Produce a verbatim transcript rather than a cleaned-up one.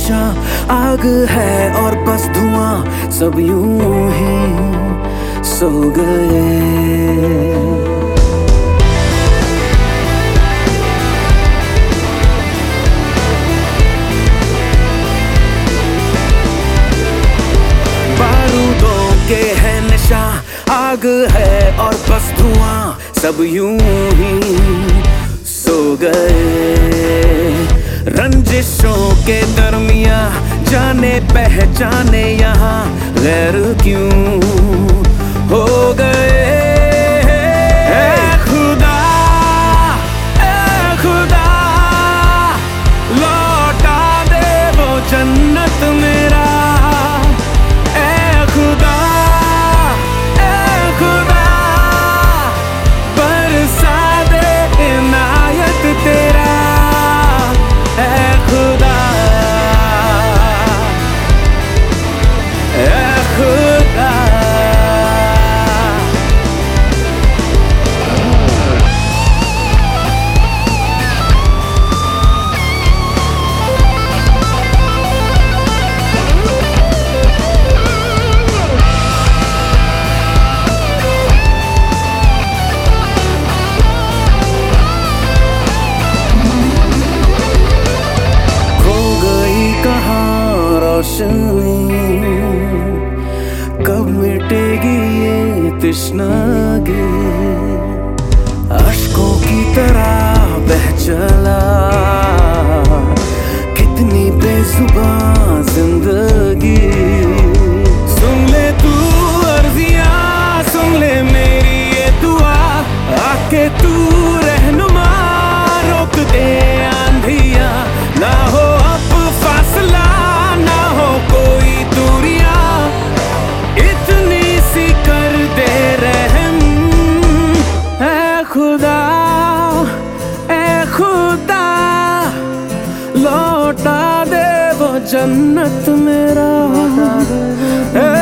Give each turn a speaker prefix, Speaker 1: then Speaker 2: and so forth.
Speaker 1: नशा आग है और बस धुआं, सब यूं ही सो गए। के है नशा आग है और बस धुआं, सब यूं ही सो गए। रंजिशों के दरमिया जाने पहचाने यहाँ गैर क्यों हो गए। ऐ खुदा, ऐ खुदा, लौटा दे वो जन्नत मेरा। कब मिटेगी ये तृष्णागी, अश्कों की तरह बह चला कितनी बेजुबान जिंदगी। सुन ले तू अर्जियां, सुन ले मेरी ये दुआ, आके तू रहनुमा रोक दे आंधियां। ना हो अब फासला, ना हो कोई दूरियां, इतनी सी कर दे रहम। ऐ खुदा, ऐ खुदा, लौटा दे वो जन्नत मेरा।